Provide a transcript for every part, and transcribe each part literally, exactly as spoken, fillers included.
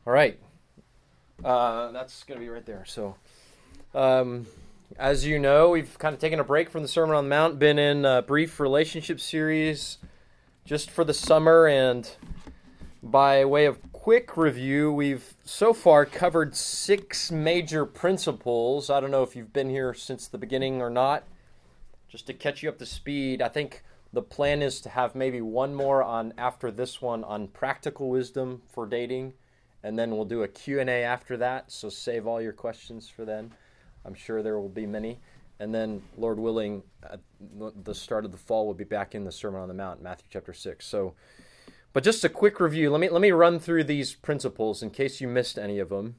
All right. Uh, that's going to be right there. So, um, as you know, we've kind of taken a break from the Sermon on the Mount, been in a brief relationship series just for the summer, and by way of quick review, we've so far covered six major principles. I don't know if you've been here since the beginning or not. Just to catch you up to speed, I think the plan is to have maybe one more on after this one on practical wisdom for dating, and then we'll do a Q and A after that, so save all your questions for then. I'm sure there will be many. And then, Lord willing, at the start of the fall, we'll be back in the Sermon on the Mount, Matthew chapter six. So, but just a quick review. Let me let me run through these principles in case you missed any of them.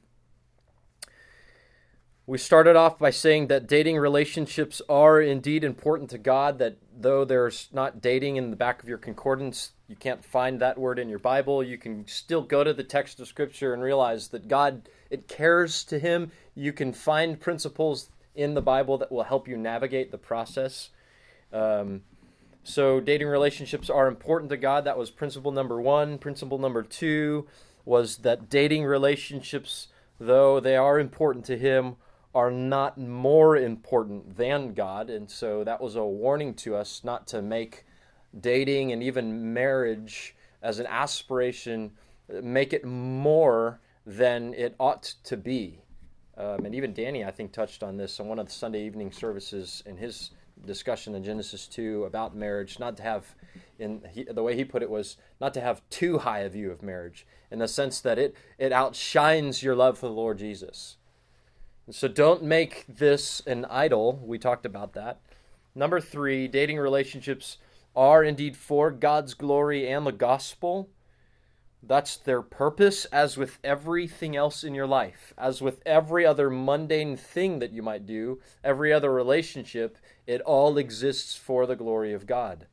We started off by saying that dating relationships are indeed important to God, that though there's not dating in the back of your concordance, you can't find that word in your Bible, you can still go to the text of Scripture and realize that God, it cares to Him. You can find principles in the Bible that will help you navigate the process. Um, so dating relationships are important to God. That was principle number one. Principle number two was that dating relationships, though they are important to Him, are not more important than God. And so that was a warning to us not to make dating and even marriage as an aspiration, make it more than it ought to be. Um, and even Danny, I think, touched on this on one of the Sunday evening services in his discussion in Genesis two about marriage, not to have, in he, the way he put it was, not to have too high a view of marriage, in the sense that it, it outshines your love for the Lord Jesus. So don't make this an idol. We talked about that. Number three, dating relationships are indeed for God's glory and the gospel. That's their purpose, as with everything else in your life. As with every other mundane thing that you might do, every other relationship, it all exists for the glory of God.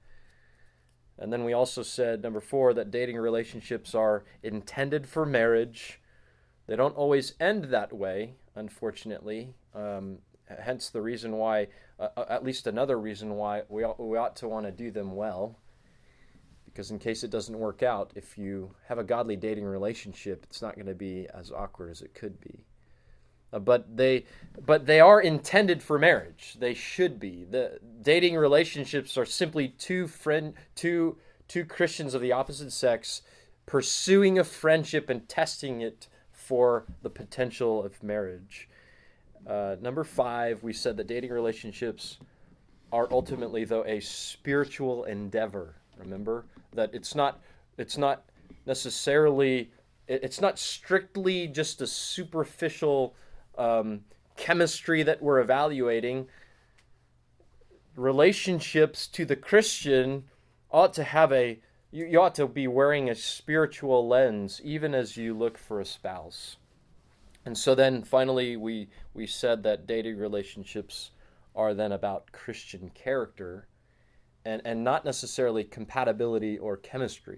And then we also said, number four, that dating relationships are intended for marriage. They don't always end that way, unfortunately. Um, hence the reason why, uh, at least another reason why we ought, we ought to want to do them well. Because in case it doesn't work out, if you have a godly dating relationship, it's not going to be as awkward as it could be. Uh, but they, but they are intended for marriage. They should be. The dating relationships are simply two friend, two two Christians of the opposite sex pursuing a friendship and testing it for the potential of marriage. Uh, number five, we said that dating relationships are ultimately, though, a spiritual endeavor. Remember that it's not it's not necessarily it's not strictly just a superficial um, chemistry that we're evaluating. Relationships to the Christian ought to have a You, you ought to be wearing a spiritual lens, even as you look for a spouse. And so then finally we we said that dating relationships are then about Christian character and, and not necessarily compatibility or chemistry.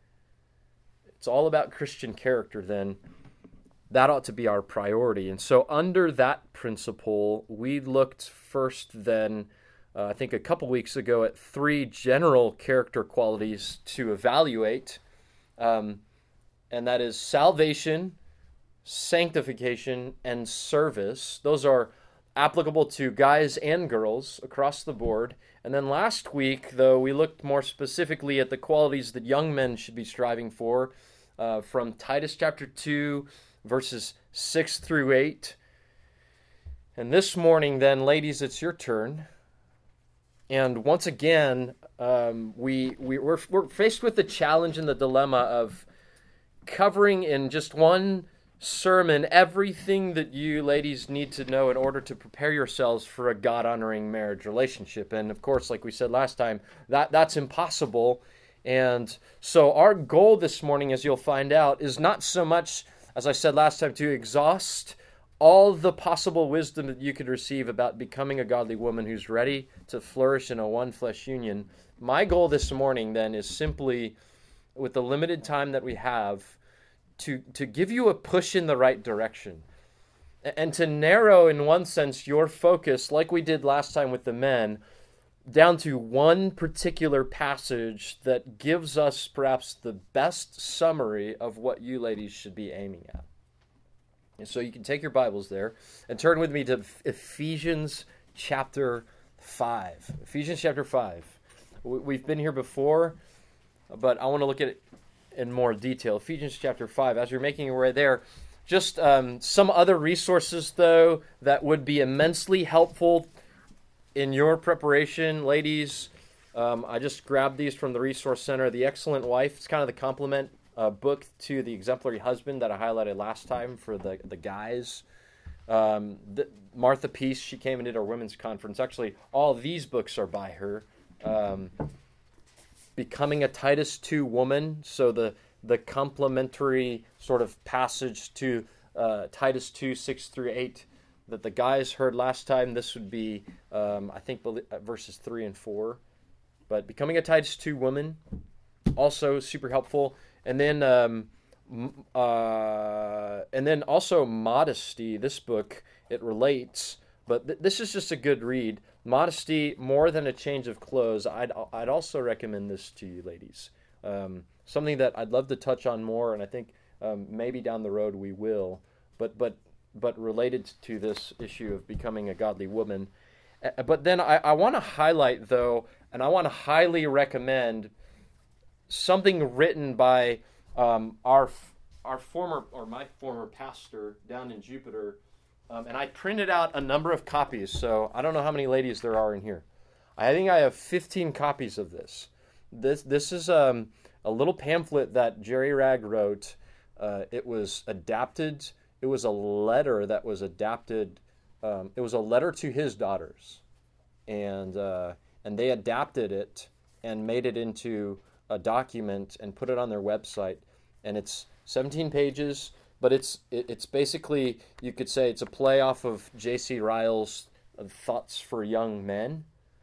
It's all about Christian character then. That ought to be our priority. And so under that principle, we looked first then Uh, I think a couple weeks ago at three general character qualities to evaluate, um, and that is salvation, sanctification, and service. Those are applicable to guys and girls across the board. And then last week, though, we looked more specifically at the qualities that young men should be striving for uh, from Titus chapter two, verses six through eight. And this morning, then, ladies, it's your turn. And once again, um, we, we, we're, we're faced with the challenge and the dilemma of covering in just one sermon everything that you ladies need to know in order to prepare yourselves for a God-honoring marriage relationship. And of course, like we said last time, that, that's impossible. And so our goal this morning, as you'll find out, is not so much, as I said last time, to exhaust all the possible wisdom that you could receive about becoming a godly woman who's ready to flourish in a one-flesh union. My goal this morning, then, is simply, with the limited time that we have, to, to give you a push in the right direction. And to narrow, in one sense, your focus, like we did last time with the men, down to one particular passage that gives us perhaps the best summary of what you ladies should be aiming at. And so you can take your Bibles there and turn with me to Ephesians chapter five. Ephesians chapter five. We've been here before, but I want to look at it in more detail. Ephesians chapter five. As you're making your way there, just um, some other resources, though, that would be immensely helpful in your preparation, ladies. Um, I just grabbed these from the Resource Center. The Excellent Wife, it's kind of the complement uh, book to The Exemplary Husband that I highlighted last time for the, the guys. Um, the, Martha Peace, she came and did our women's conference. Actually, all these books are by her. Um, Becoming a Titus two woman, so the the complementary sort of passage to uh, Titus two, six through eight that the guys heard last time. This would be, um, I think, verses three and four. But Becoming a Titus two woman, also super helpful. And then, um, uh, and then also Modesty. This book, it relates, but th- this is just a good read. Modesty, More Than a Change of Clothes. I'd I'd also recommend this to you, ladies. Um, something that I'd love to touch on more, and I think um, maybe down the road we will. But but but related to this issue of becoming a godly woman. Uh, but then I, I want to highlight, though, and I want to highly recommend something written by um, our our former or my former pastor down in Jupiter. Um, and I printed out a number of copies, so I don't know how many ladies there are in here. I think I have fifteen copies of this. This this is um, a little pamphlet that Jerry Ragg wrote. Uh, it was adapted. It was a letter that was adapted. Um, it was a letter to his daughters, and uh, and they adapted it and made it into a document and put it on their website. And it's seventeen pages. But it's it, it's basically, you could say it's a play off of J C Ryle's Thoughts for Young Men.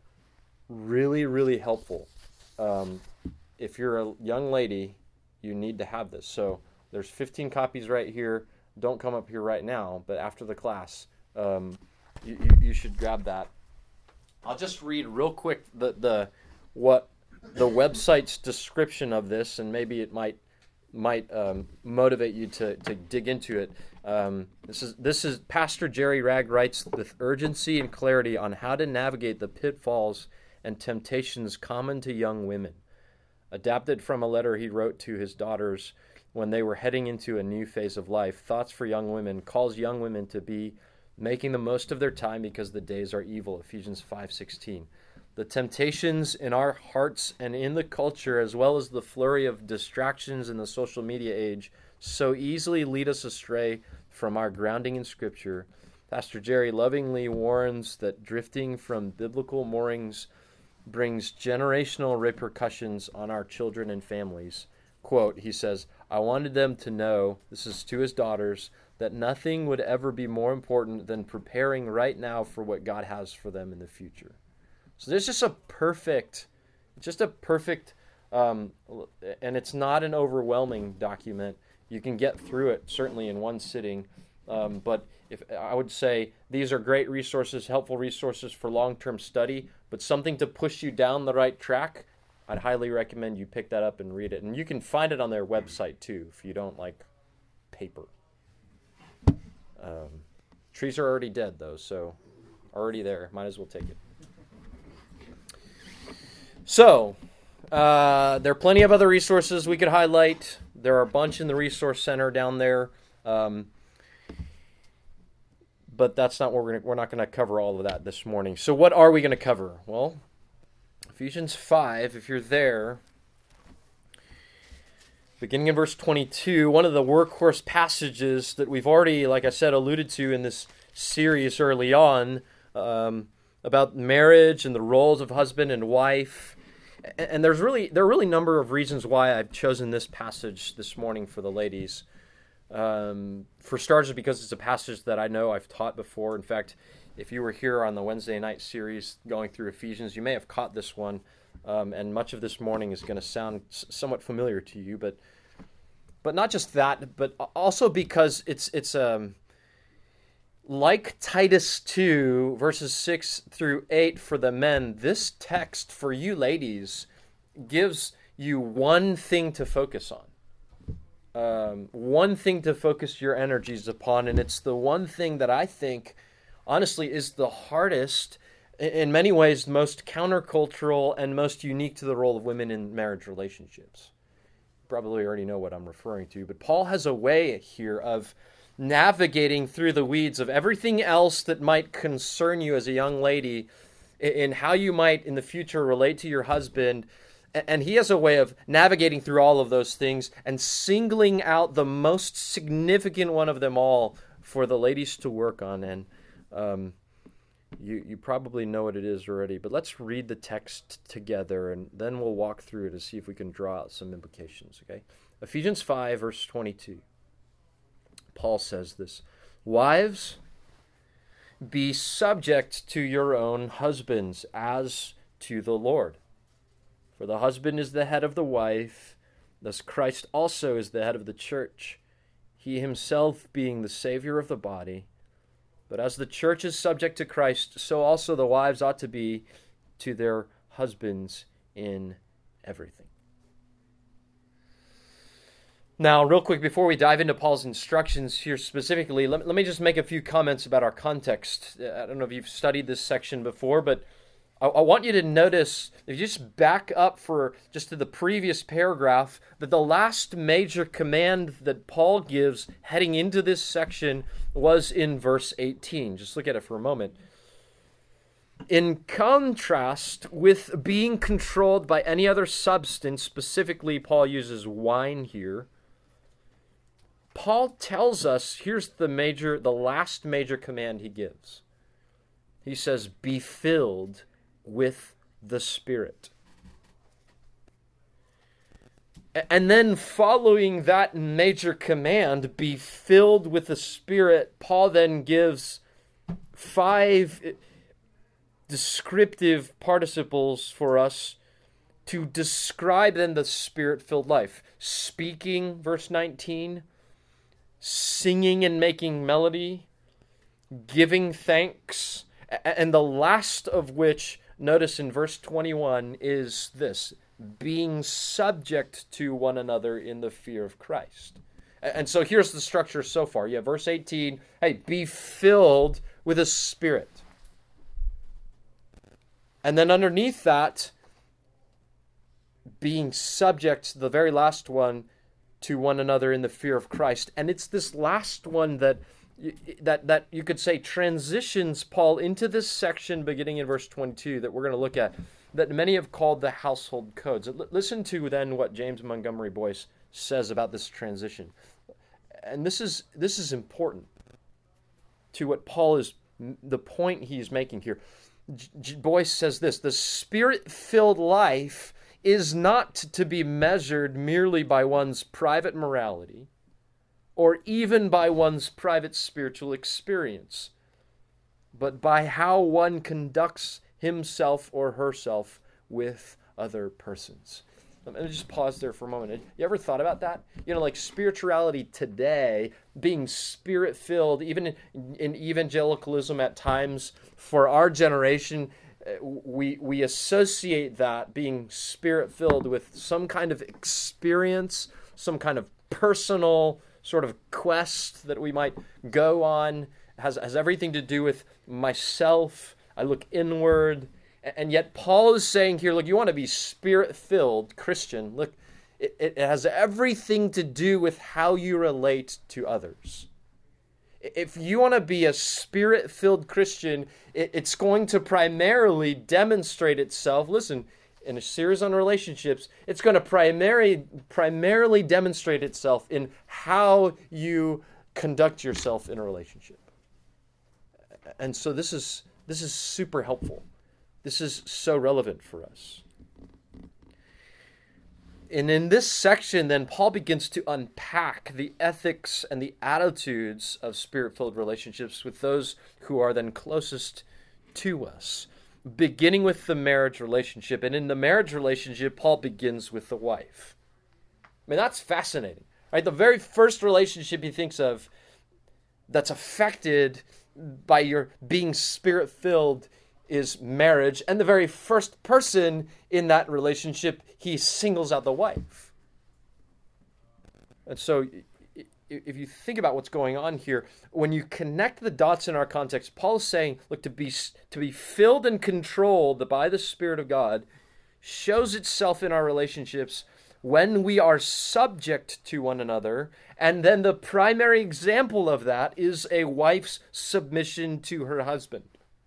Really, really helpful. Um, if you're a young lady, you need to have this. So there's fifteen copies right here. Don't come up here right now, but after the class, um, you, you, you should grab that. I'll just read real quick the, the what the website's description of this, and maybe it might might um, motivate you to, to dig into it. Um, this is this is Pastor Jerry Ragg writes with urgency and clarity on how to navigate the pitfalls and temptations common to young women. Adapted from a letter he wrote to his daughters when they were heading into a new phase of life, Thoughts for Young Women calls young women to be making the most of their time because the days are evil, Ephesians five sixteen. The temptations in our hearts and in the culture, as well as the flurry of distractions in the social media age, so easily lead us astray from our grounding in Scripture. Pastor Jerry lovingly warns that drifting from biblical moorings brings generational repercussions on our children and families. Quote, he says, I wanted them to know, this is to his daughters, that nothing would ever be more important than preparing right now for what God has for them in the future. So there's just a perfect, just a perfect, um, and it's not an overwhelming document. You can get through it certainly in one sitting, um, but if I would say these are great resources, helpful resources for long-term study, but something to push you down the right track, I'd highly recommend you pick that up and read it. And you can find it on their website too if you don't like paper. Um, trees are already dead though, so already there. Might as well take it. So, uh, there are plenty of other resources we could highlight. There are a bunch in the Resource Center down there, um, but that's not what we're gonna, we're not going to cover all of that this morning. So, what are we going to cover? Well, Ephesians five, if you're there, beginning in verse twenty-two, one of the workhorse passages that we've already, like I said, alluded to in this series early on. Um, about marriage and the roles of husband and wife. And there's really there are really a number of reasons why I've chosen this passage this morning for the ladies. Um, for starters, because it's a passage that I know I've taught before. In fact, if you were here on the Wednesday night series going through Ephesians, you may have caught this one. Um, and much of this morning is going to sound somewhat familiar to you. But but not just that, but also because it's it's um like Titus two, verses six through eight for the men, this text for you ladies gives you one thing to focus on. Um, one thing to focus your energies upon, and it's the one thing that I think, honestly, is the hardest, in many ways, most countercultural and most unique to the role of women in marriage relationships. You probably already know what I'm referring to, but Paul has a way here of navigating through the weeds of everything else that might concern you as a young lady in how you might in the future relate to your husband. And he has a way of navigating through all of those things and singling out the most significant one of them all for the ladies to work on. And um, you you probably know what it is already, but let's read the text together, and then we'll walk through it to see if we can draw out some implications, okay? Ephesians five, verse twenty-two. Paul says this, "Wives, be subject to your own husbands as to the Lord. For the husband is the head of the wife, thus Christ also is the head of the church, he himself being the Savior of the body. But as the church is subject to Christ, so also the wives ought to be to their husbands in everything." Now, real quick, before we dive into Paul's instructions here specifically, let, let me just make a few comments about our context. I don't know if you've studied this section before, but I, I want you to notice, if you just back up for just to the previous paragraph, that the last major command that Paul gives heading into this section was in verse eighteen. Just look at it for a moment. In contrast with being controlled by any other substance, specifically Paul uses wine here, Paul tells us, here's the major, the last major command he gives. He says, be filled with the Spirit. And then following that major command, be filled with the Spirit, Paul then gives five descriptive participles for us to describe then the Spirit-filled life. Speaking, verse nineteen, singing and making melody, giving thanks, and the last of which, notice in verse twenty-one, is this, being subject to one another in the fear of Christ. And so here's the structure so far. You have verse eighteen, hey, be filled with the Spirit. And then underneath that, being subject, the very last one, to one another in the fear of Christ. And it's this last one that that that you could say transitions Paul into this section beginning in verse twenty-two that we're going to look at, that many have called the household codes. Listen to then what James Montgomery Boyce says about this transition. And this is this is important to what Paul is, the point he's making here. J- Boyce says this, the Spirit-filled life is not to be measured merely by one's private morality or even by one's private spiritual experience, but by how one conducts himself or herself with other persons. Let me just pause there for a moment. You ever thought about that? You know, like spirituality today, being Spirit-filled, even in, in evangelicalism at times, for our generation, we we associate that being Spirit-filled with some kind of experience, some kind of personal sort of quest that we might go on. It has, has everything to do with myself. I look inward. And yet Paul is saying here, look, you want to be Spirit-filled Christian. Look, it, it has everything to do with how you relate to others. If you want to be a Spirit-filled Christian, it, it's going to primarily demonstrate itself, listen, in a series on relationships, it's going to primarily, primarily demonstrate itself in how you conduct yourself in a relationship. And so this is this is super helpful. This is so relevant for us. And in this section, then, Paul begins to unpack the ethics and the attitudes of Spirit-filled relationships with those who are then closest to us, beginning with the marriage relationship. And in the marriage relationship, Paul begins with the wife. I mean, that's fascinating, right? The very first relationship he thinks of that's affected by your being spirit-filled is marriage. And the very first person in that relationship, he singles out the wife. And so if you think about what's going on here, when you connect the dots in our context, Paul's saying, look, to be to be filled and controlled by the Spirit of God shows itself in our relationships when we are subject to one another. And then the primary example of that is a wife's submission to her husband.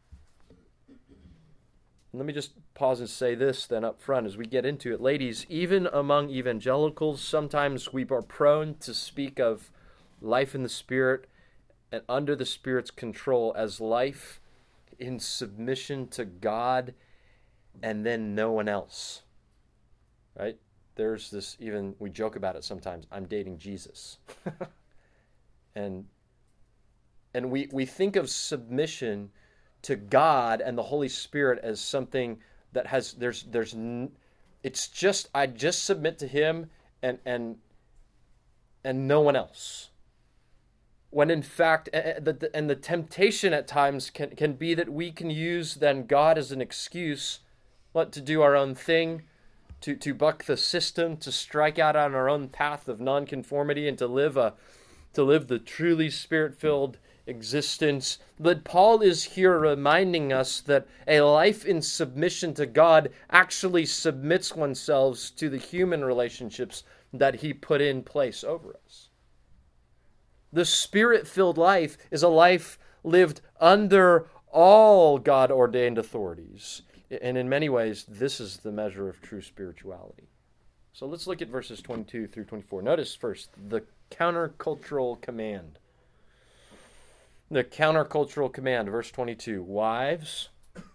Let me just pause and say this then up front as we get into it. Ladies, even among evangelicals, sometimes we are prone to speak of life in the Spirit and under the Spirit's control as life in submission to God and then no one else. Right? There's this, even, we joke about it sometimes, I'm dating Jesus. and and we, we think of submission to God and the Holy Spirit as something that has, there's, there's, it's just, I just submit to Him and, and, and no one else. When in fact, and the temptation at times can, can be that we can use then God as an excuse, what, to do our own thing, to, to buck the system, to strike out on our own path of nonconformity and to live a, to live the truly Spirit-filled existence. But Paul is here reminding us that a life in submission to God actually submits oneself to the human relationships that He put in place over us. The Spirit-filled life is a life lived under all God-ordained authorities. And in many ways, this is the measure of true spirituality. So let's look at verses twenty-two through twenty-four. Notice first the countercultural command. The countercultural command, verse twenty-two. Wives,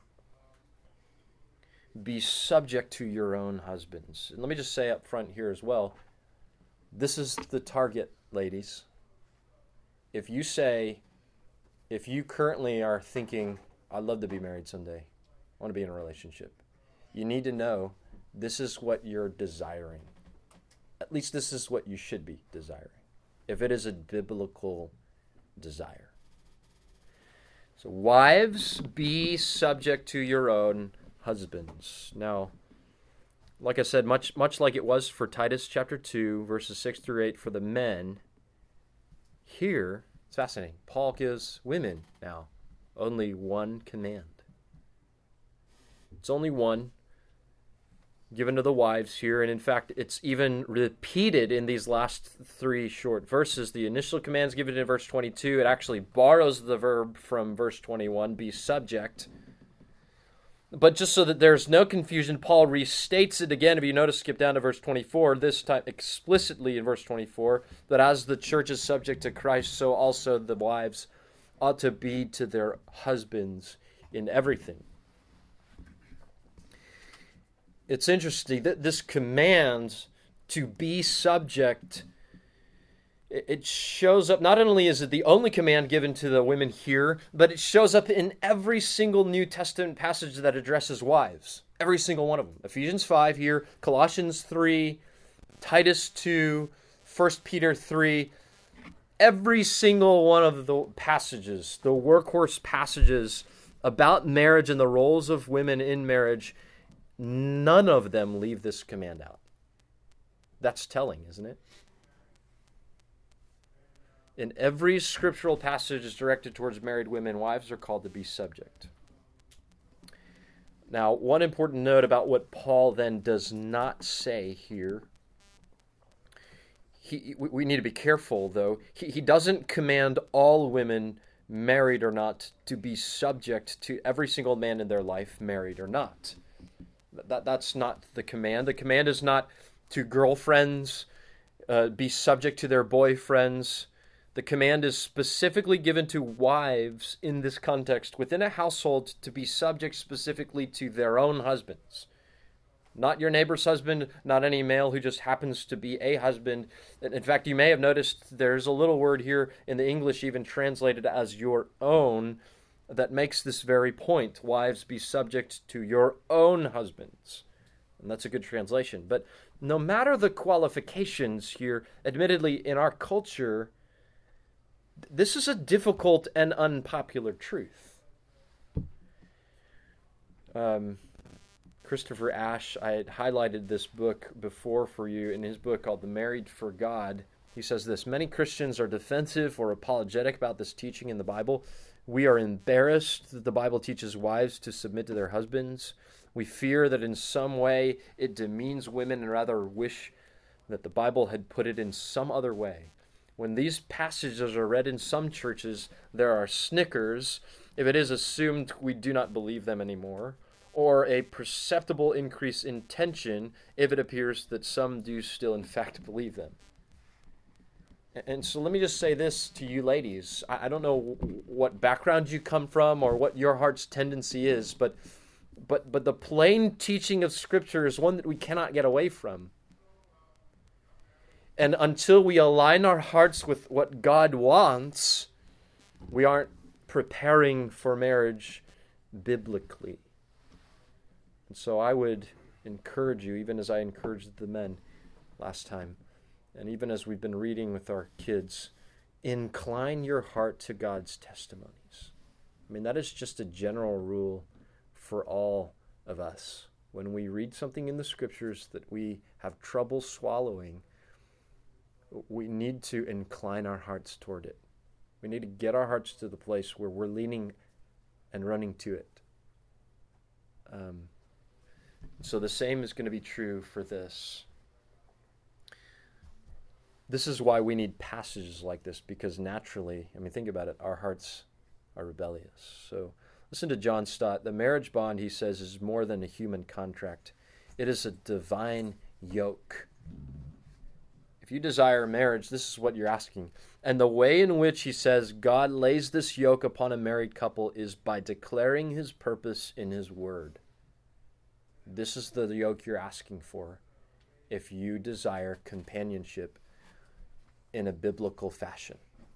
be subject to your own husbands. And let me just say up front here as well, this is the target, ladies. If you say, if you currently are thinking, I'd love to be married someday, I want to be in a relationship, you need to know this is what you're desiring. At least this is what you should be desiring, if it is a biblical desire. So wives, be subject to your own husbands. Now, like I said, much much like it was for Titus chapter two, verses six through eight for the men, here, it's fascinating. Paul gives women now only one command. It's only one given to the wives here, and in fact, it's even repeated in these last three short verses. The initial command is given in verse twenty-two. It actually borrows the verb from verse twenty-one, be subject. But just so that there's no confusion, Paul restates it again. If you notice, skip down to verse twenty-four, this time explicitly in verse twenty-four, that as the church is subject to Christ, so also the wives ought to be to their husbands in everything. It's interesting that this command to be subject, it shows up, not only is it the only command given to the women here, but it shows up in every single New Testament passage that addresses wives. Every single one of them. Ephesians five here, Colossians three, Titus two, First Peter three. Every single one of the passages, the workhorse passages about marriage and the roles of women in marriage, none of them leave this command out. That's telling, isn't it? In every scriptural passage directed towards married women, wives are called to be subject. Now, one important note about what Paul then does not say here. He, we need to be careful, though. He, he doesn't command all women, married or not, to be subject to every single man in their life, married or not. That, that's not the command. The command is not to girlfriends uh, be subject to their boyfriends. The command is specifically given to wives in this context within a household to be subject specifically to their own husbands. Not your neighbor's husband, not any male who just happens to be a husband. In fact, you may have noticed there's a little word here in the English even translated as your own that makes this very point. Wives, be subject to your own husbands. And that's a good translation. But no matter the qualifications here, admittedly, in our culture, This is a difficult and unpopular truth. Um, Christopher Ash, I had highlighted this book before for you in his book called The Married for God. He says this: many Christians are defensive or apologetic about this teaching in the Bible. We are embarrassed that the Bible teaches wives to submit to their husbands. We fear that in some way it demeans women and rather wish that the Bible had put it in some other way. When these passages are read in some churches, there are snickers if it is assumed we do not believe them anymore, or a perceptible increase in tension if it appears that some do still in fact believe them. And so let me just say this to you ladies. I don't know what background you come from or what your heart's tendency is, but but but the plain teaching of Scripture is one that we cannot get away from. And until we align our hearts with what God wants, we aren't preparing for marriage biblically. And so I would encourage you, even as I encouraged the men last time, and even as we've been reading with our kids, incline your heart to God's testimonies. I mean, that is just a general rule for all of us. When we read something in the Scriptures that we have trouble swallowing, we need to incline our hearts toward it. We need to get our hearts to the place where we're leaning and running to it. Um, so the same is going to be true for this. This is why we need passages like this, because naturally, I mean, think about it, our hearts are rebellious. So listen to John Stott. The marriage bond, he says, is more than a human contract. It is a divine yoke. If you desire marriage, this is what you're asking. And the way in which, he says, God lays this yoke upon a married couple is by declaring his purpose in his word. This is the yoke you're asking for if you desire companionship in a biblical fashion.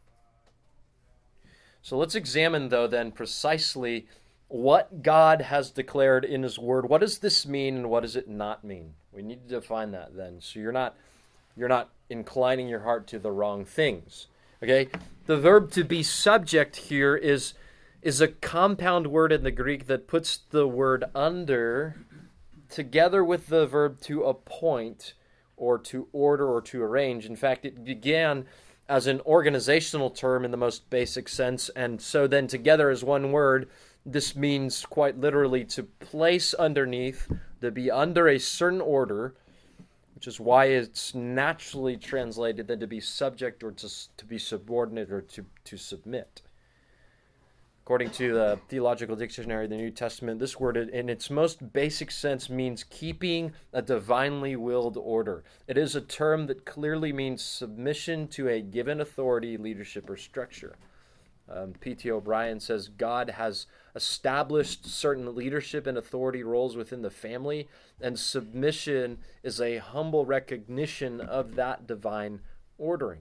So let's examine, though, then precisely what God has declared in his word. What does this mean and what does it not mean? We need to define that then. So you're not you're not inclining your heart to the wrong things. Okay? The verb to be subject here is is a compound word in the Greek that puts the word under together with the verb to appoint or to order or to arrange. In fact, it began as an organizational term in the most basic sense, and so then together as one word, this means quite literally to place underneath, to be under a certain order, which is why it's naturally translated then to be subject or to, to be subordinate or to, to submit. According to the Theological Dictionary of the New Testament, this word in its most basic sense means keeping a divinely willed order. It is a term that clearly means submission to a given authority, leadership, or structure. Um, P T O'Brien says God has established certain leadership and authority roles within the family, and submission is a humble recognition of that divine ordering.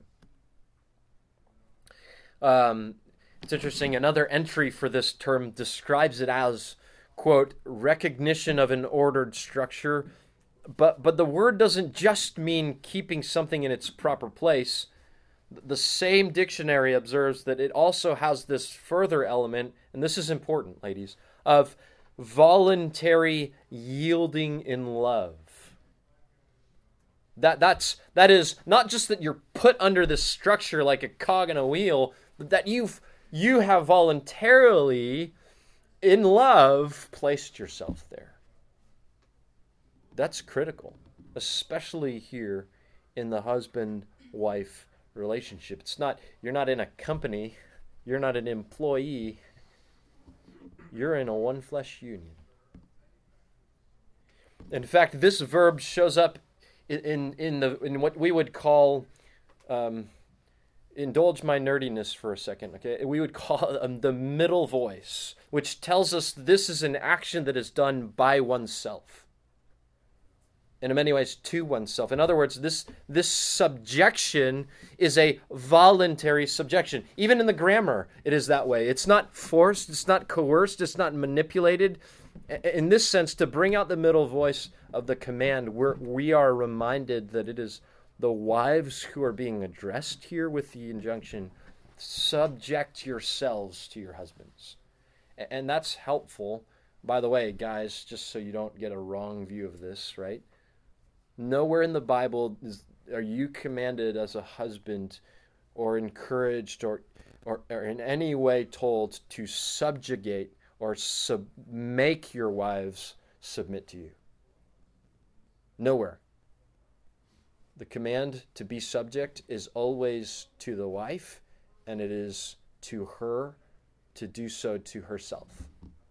Um, It's interesting, another entry for this term describes it as, quote, recognition of an ordered structure. But but the word doesn't just mean keeping something in its proper place. The same dictionary observes that it also has this further element, and this is important, ladies, of voluntary yielding in love. That that's that is not just that you're put under this structure like a cog in a wheel, but that you've You have voluntarily, in love, placed yourself there. That's critical, especially here in the husband-wife relationship. It's not, you're not in a company, you're not an employee, you're in a one-flesh union. In fact, this verb shows up in in, in the in what we would call um, indulge my nerdiness for a second, okay? We would call um, the middle voice, which tells us this is an action that is done by oneself. And in many ways, to oneself. In other words, this, this subjection is a voluntary subjection. Even in the grammar, it is that way. It's not forced, it's not coerced, it's not manipulated. In this sense, to bring out the middle voice of the command, we're, we are reminded that it is the wives who are being addressed here with the injunction subject yourselves to your husbands. And that's helpful. By the way, guys, just so you don't get a wrong view of this, right? Nowhere in the Bible is, are you commanded as a husband or encouraged or, or, or in any way told to subjugate or sub- make your wives submit to you. Nowhere. The command to be subject is always to the wife, and it is to her to do so to herself.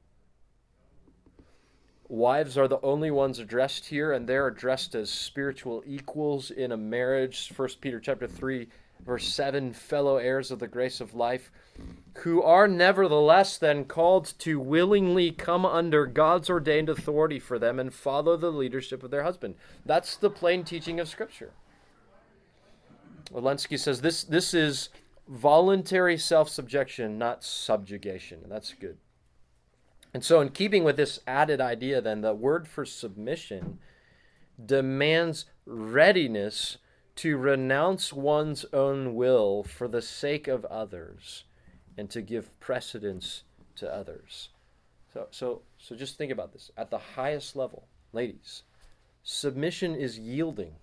Wives are the only ones addressed here, and they're addressed as spiritual equals in a marriage. First Peter chapter three, verse seven, fellow heirs of the grace of life, who are nevertheless then called to willingly come under God's ordained authority for them and follow the leadership of their husband. That's the plain teaching of Scripture. Walensky says this, this is voluntary self-subjection, not subjugation. And that's good. And so in keeping with this added idea, then, the word for submission demands readiness to renounce one's own will for the sake of others and to give precedence to others. So, so, so just think about this. At the highest level, ladies, submission is yielding.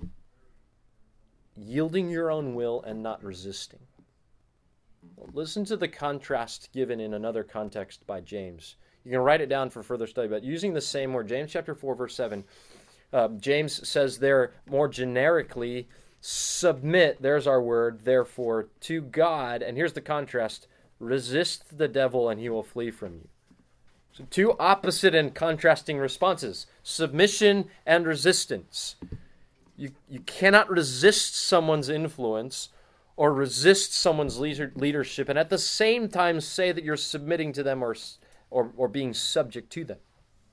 Yielding your own will and not resisting. Listen to the contrast given in another context by James. You can write it down for further study, but using the same word, James chapter four, verse seven, uh, James says there more generically, submit, there's our word, therefore, to God, and here's the contrast, resist the devil and he will flee from you. So two opposite and contrasting responses, submission and resistance. You, you cannot resist someone's influence or resist someone's leader, leadership, and at the same time say that you're submitting to them or, or, or being subject to them.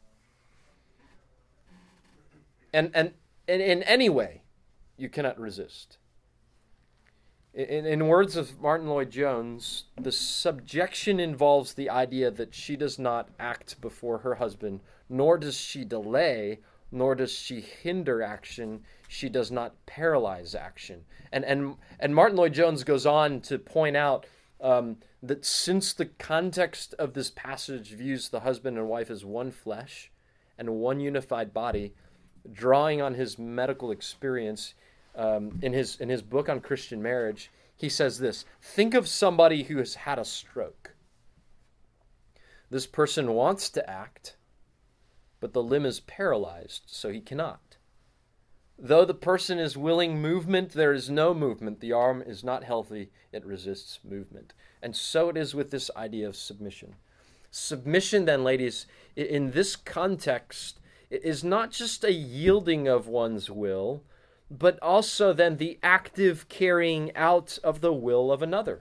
And, and, and in any way, you cannot resist. In, in words of Martin Lloyd-Jones, the subjection involves the idea that she does not act before her husband, nor does she delay, nor does she hinder action. She does not paralyze action. And and and Martin Lloyd-Jones goes on to point out um, that since the context of this passage views the husband and wife as one flesh and one unified body, drawing on his medical experience um, in his in his book on Christian marriage, he says this: think of somebody who has had a stroke. This person wants to act, but the limb is paralyzed, so he cannot. Though the person is willing movement, there is no movement. The arm is not healthy. It resists movement. And so it is with this idea of submission. Submission, then, ladies, in this context, is not just a yielding of one's will, but also then the active carrying out of the will of another.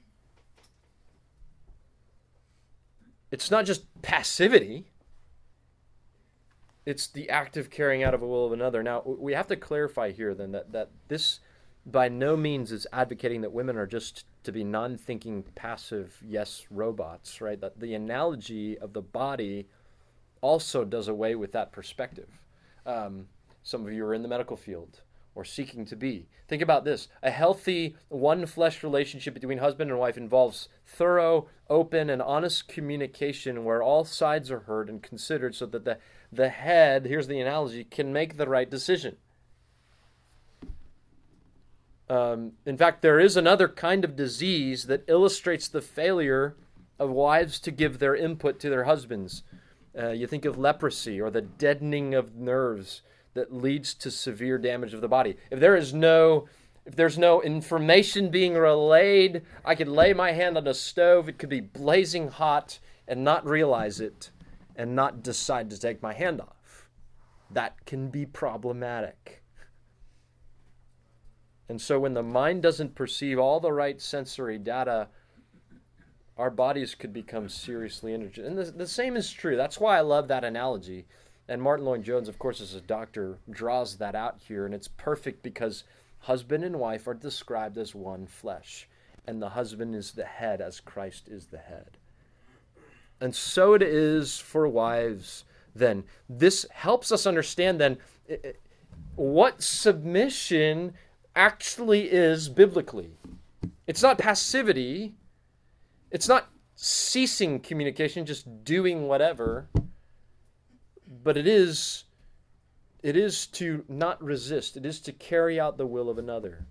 It's not just passivity. It's the active carrying out of a will of another. Now, we have to clarify here, then, that, that this by no means is advocating that women are just to be non-thinking, passive, yes, robots, right? That the analogy of the body also does away with that perspective. Um, some of you are in the medical field or seeking to be. Think about this. A healthy one-flesh relationship between husband and wife involves thorough, open, and honest communication where all sides are heard and considered so that the, the head, here's the analogy, can make the right decision. Um, in fact, there is another kind of disease that illustrates the failure of wives to give their input to their husbands. Uh, you think of leprosy or the deadening of nerves that leads to severe damage of the body. If there is no, if there's no information being relayed, I could lay my hand on a stove, it could be blazing hot and not realize it and not decide to take my hand off. That can be problematic. And so when the mind doesn't perceive all the right sensory data, our bodies could become seriously injured. And the, the same is true. That's why I love that analogy. And Martin Lloyd-Jones, of course, as a doctor, draws that out here. And it's perfect because husband and wife are described as one flesh. And the husband is the head as Christ is the head. And so it is for wives then. This helps us understand then what submission actually is biblically. It's not passivity. It's not ceasing communication, just doing whatever. But it is, it is to not resist. It is to carry out the will of another.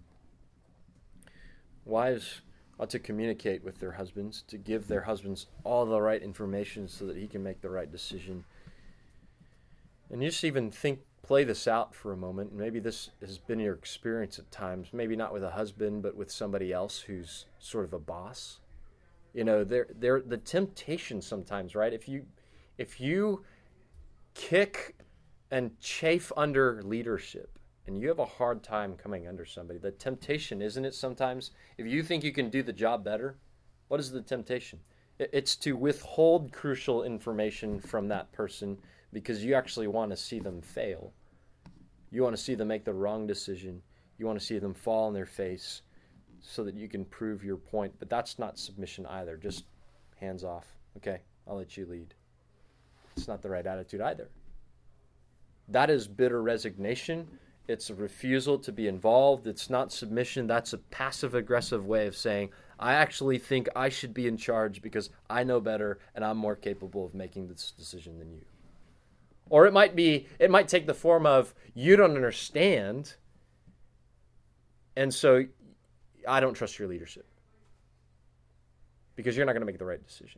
Wives ought to communicate with their husbands, to give their husbands all the right information so that he can make the right decision. And you just even think, play this out for a moment. Maybe this has been your experience at times, maybe not with a husband, but with somebody else who's sort of a boss. You know, there, there, the temptation sometimes, right? If you, if you kick and chafe under leadership, and you have a hard time coming under somebody, the temptation, isn't it sometimes, if you think you can do the job better, what is the temptation? It's to withhold crucial information from that person because you actually want to see them fail. You want to see them make the wrong decision. You want to see them fall on their face so that you can prove your point. But that's not submission either. Just hands off. Okay, I'll let you lead. It's not the right attitude either. That is bitter resignation. It's a refusal to be involved. It's not submission. That's a passive-aggressive way of saying, I actually think I should be in charge because I know better and I'm more capable of making this decision than you. Or it might be, it might take the form of, you don't understand, and so I don't trust your leadership because you're not going to make the right decision.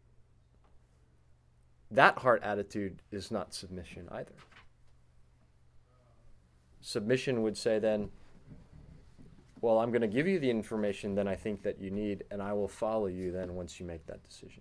That heart attitude is not submission either. Submission would say then, well, I'm going to give you the information then I think that you need, and I will follow you then once you make that decision.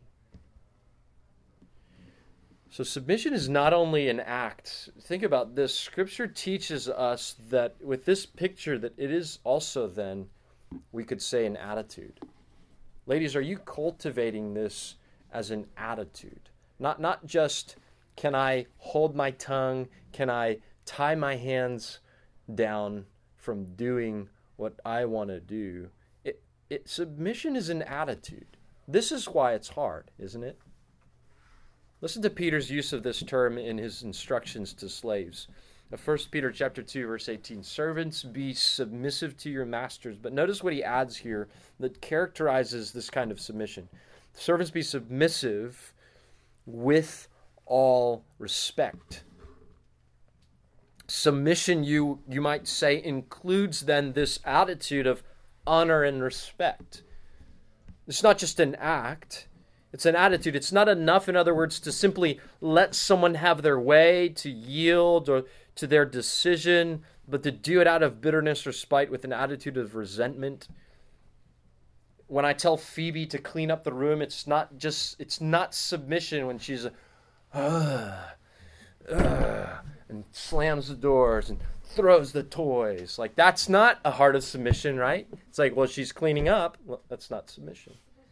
So submission is not only an act. Think about this. Scripture teaches us that with this picture that it is also then, we could say, an attitude. Ladies, are you cultivating this as an attitude? Not, not just, can I hold my tongue? Can I tie my hands down from doing what I want to do? It, it, submission is an attitude. This is why it's hard, isn't it? Listen to Peter's use of this term in his instructions to slaves. First Peter chapter two, verse eighteen, servants, be submissive to your masters. But notice what he adds here that characterizes this kind of submission. Servants, be submissive with all respect. Submission, you, you might say, includes then this attitude of honor and respect. It's not just an act. It's an attitude. It's not enough, in other words, to simply let someone have their way, to yield or to their decision, but to do it out of bitterness or spite with an attitude of resentment. When I tell Phoebe to clean up the room, it's not just, it's not submission when she's, uh, uh, and slams the doors and throws the toys. Like, that's not a heart of submission, right? It's like, well, she's cleaning up. Well, that's not submission.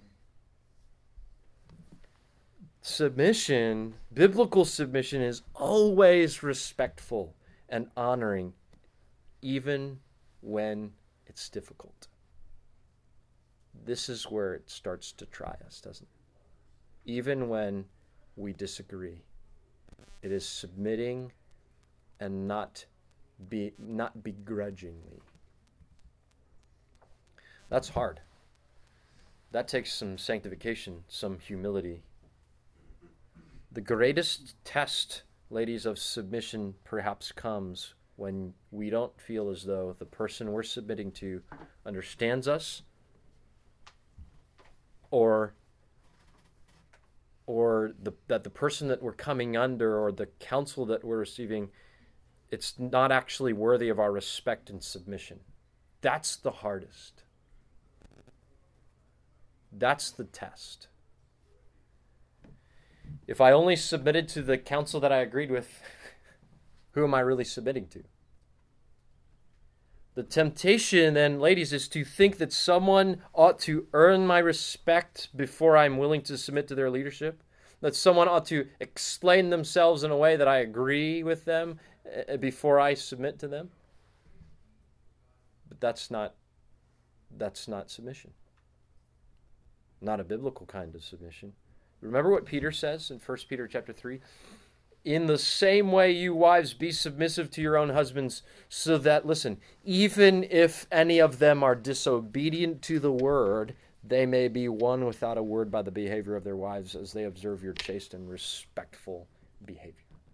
Submission, biblical submission, is always respectful and honoring, even when it's difficult. This is where it starts to try us, doesn't it? Even when we disagree, it is submitting and not be not begrudgingly. That's hard. That takes some sanctification, some humility. The greatest test, ladies, of submission perhaps comes when we don't feel as though the person we're submitting to understands us, or or the, that the person that we're coming under or the counsel that we're receiving, it's not actually worthy of our respect and submission. That's the hardest. That's the test. If I only submitted to the counsel that I agreed with, who am I really submitting to? The temptation then, ladies, is to think that someone ought to earn my respect before I'm willing to submit to their leadership. That someone ought to explain themselves in a way that I agree with them before I submit to them. But that's not, that's not submission. Not a biblical kind of submission. Remember what Peter says in First Peter chapter three? In the same way, you wives, be submissive to your own husbands, so that, listen, even if any of them are disobedient to the word, they may be won without a word by the behavior of their wives, as they observe your chaste and respectful behavior.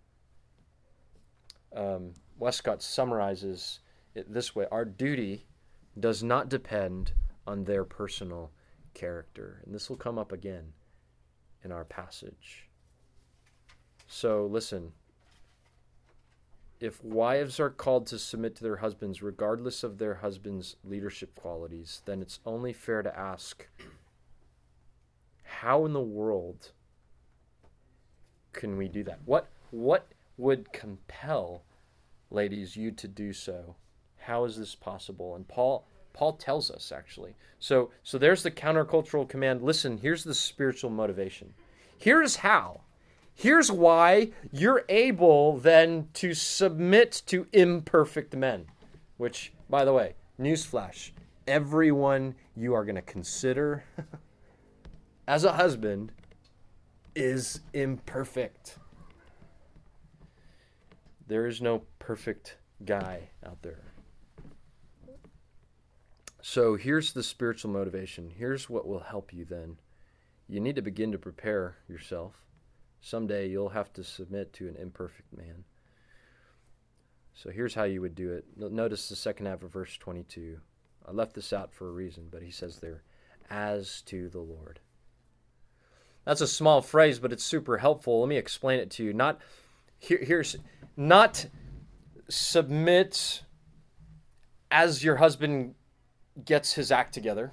Um, Westcott summarizes it this way: our duty does not depend on their personal character. And this will come up again in our passage. So listen, if wives are called to submit to their husbands regardless of their husband's leadership qualities, then it's only fair to ask, how in the world can we do that? What what would compel, ladies, you to do so? How is this possible? And Paul Paul tells us, actually. So so there's the countercultural command. Listen, here's the spiritual motivation. Here's how. Here's why you're able then to submit to imperfect men, which, by the way, newsflash, everyone you are going to consider as a husband is imperfect. There is no perfect guy out there. So here's the spiritual motivation. Here's what will help you then. You need to begin to prepare yourself. Someday you'll have to submit to an imperfect man. So here's how you would do it. Notice the second half of verse twenty-two. I left this out for a reason, but he says there, as to the Lord. That's a small phrase, but it's super helpful. Let me explain it to you. Not here, here's not submit as your husband gets his act together.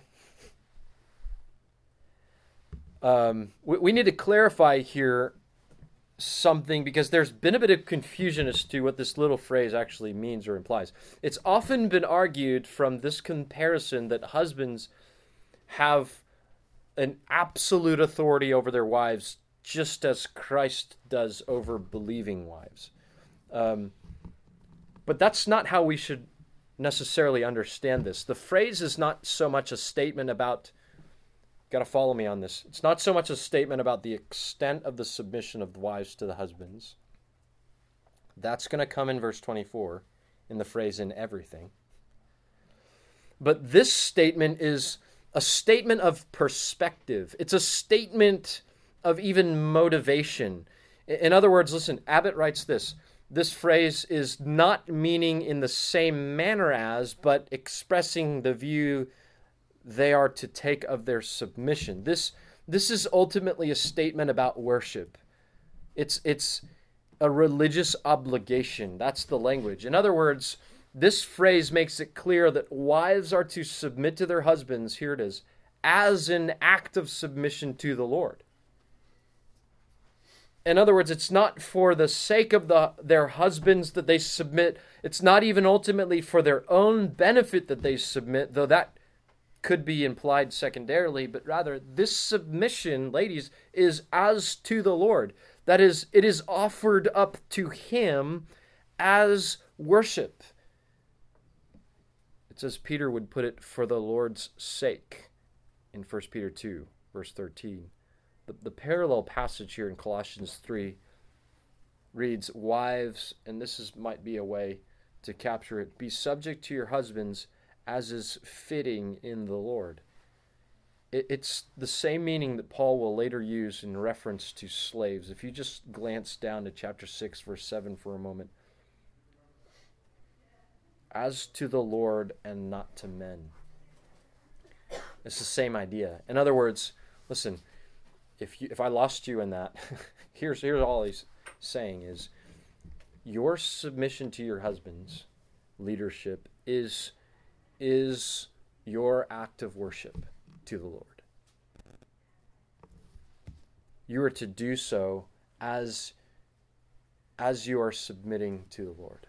Um, we, we need to clarify here something, because there's been a bit of confusion as to what this little phrase actually means or implies. It's often been argued from this comparison that husbands have an absolute authority over their wives, just as Christ does over believing wives. Um, but that's not how we should necessarily understand this. The phrase is not so much a statement about, got to follow me on this, it's not so much a statement about the extent of the submission of the wives to the husbands. That's going to come in verse twenty-four in the phrase in everything. But this statement is a statement of perspective. It's a statement of even motivation. In other words, listen, Abbott writes this. This phrase is not meaning in the same manner as, but expressing the view they are to take of their submission. This this is ultimately a statement about worship. It's it's a religious obligation. That's the language. In other words, this phrase makes it clear that wives are to submit to their husbands, here it is, as an act of submission to the Lord. In other words, it's not for the sake of the, their husbands that they submit. It's not even ultimately for their own benefit that they submit, though that could be implied secondarily, but rather this submission, ladies, is as to the Lord. That is, it is offered up to Him as worship. It's as Peter would put it, for the Lord's sake, in First Peter two, verse thirteen. The, the parallel passage here in Colossians three reads, wives, and this is might be a way to capture it, be subject to your husbands as is fitting in the Lord. It, it's the same meaning that Paul will later use in reference to slaves. If you just glance down to chapter six, verse seven for a moment. As to the Lord and not to men. It's the same idea. In other words, listen, if you, if I lost you in that, here's here's all he's saying is, your submission to your husband's leadership is is your act of worship to the Lord. You are to do so as as you are submitting to the Lord.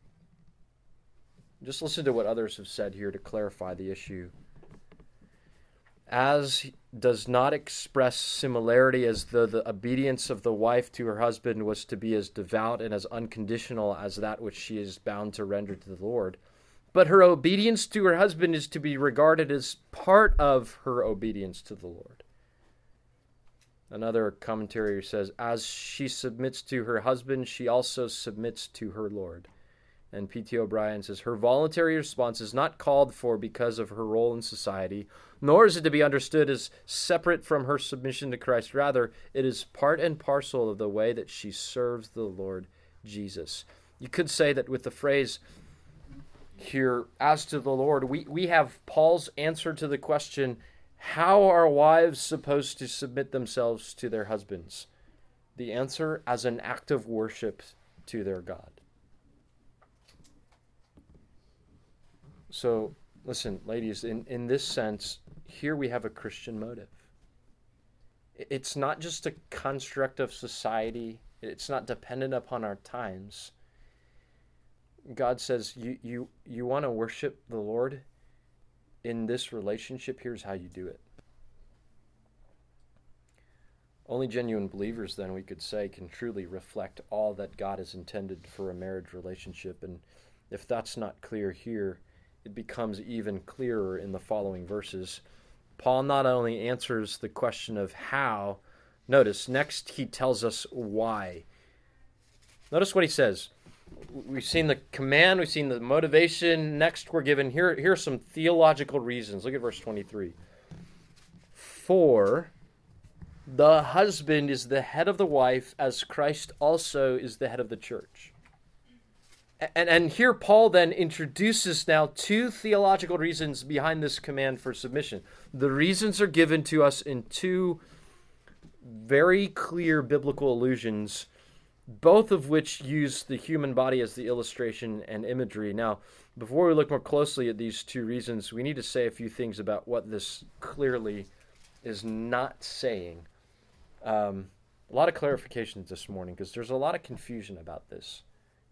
Just listen to what others have said here to clarify the issue. As does not express similarity, as though the obedience of the wife to her husband was to be as devout and as unconditional as that which she is bound to render to the Lord. But her obedience to her husband is to be regarded as part of her obedience to the Lord. Another commentary says, as she submits to her husband, she also submits to her Lord. And P T O'Brien says, her voluntary response is not called for because of her role in society, nor is it to be understood as separate from her submission to Christ. Rather, it is part and parcel of the way that she serves the Lord Jesus. You could say that with the phrase here, as to the Lord, we, we have Paul's answer to the question, how are wives supposed to submit themselves to their husbands? The answer, as an act of worship to their God. So, listen, ladies, in, in this sense, here we have a Christian motive. It's not just a construct of society. It's not dependent upon our times. God says, you, you, you want to worship the Lord in this relationship, here's how you do it. Only genuine believers, then, we could say, can truly reflect all that God has intended for a marriage relationship. And if that's not clear here, it becomes even clearer in the following verses. Paul not only answers the question of how, notice, next he tells us why. Notice what he says. We've seen the command, we've seen the motivation. Next we're given, here, here are some theological reasons. Look at verse twenty-three. For the husband is the head of the wife, as Christ also is the head of the church. And, and here Paul then introduces now two theological reasons behind this command for submission. The reasons are given to us in two very clear biblical allusions, both of which use the human body as the illustration and imagery. Now, before we look more closely at these two reasons, we need to say a few things about what this clearly is not saying. Um, a lot of clarifications this morning, because there's a lot of confusion about this.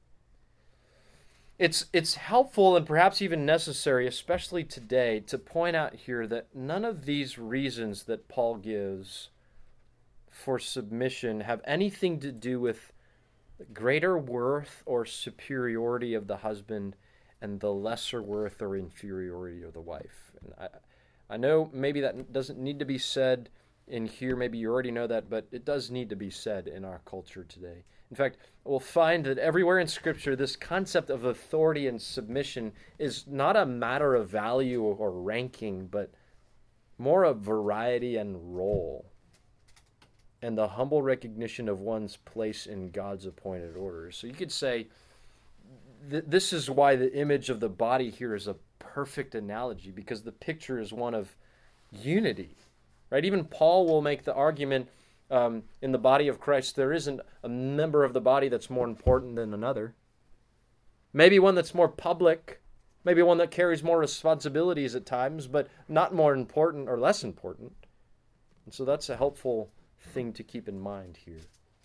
It's it's helpful and perhaps even necessary, especially today, to point out here that none of these reasons that Paul gives for submission have anything to do with greater worth or superiority of the husband and the lesser worth or inferiority of the wife. And I, I know maybe that doesn't need to be said in here. Maybe you already know that, but it does need to be said in our culture today. In fact, we'll find that everywhere in Scripture, this concept of authority and submission is not a matter of value or ranking, but more of variety and role, and the humble recognition of one's place in God's appointed order. So you could say th- this is why the image of the body here is a perfect analogy, because the picture is one of unity, right? Even Paul will make the argument um, in the body of Christ, there isn't a member of the body that's more important than another. Maybe one that's more public, maybe one that carries more responsibilities at times, but not more important or less important. And so that's a helpful thing to keep in mind here.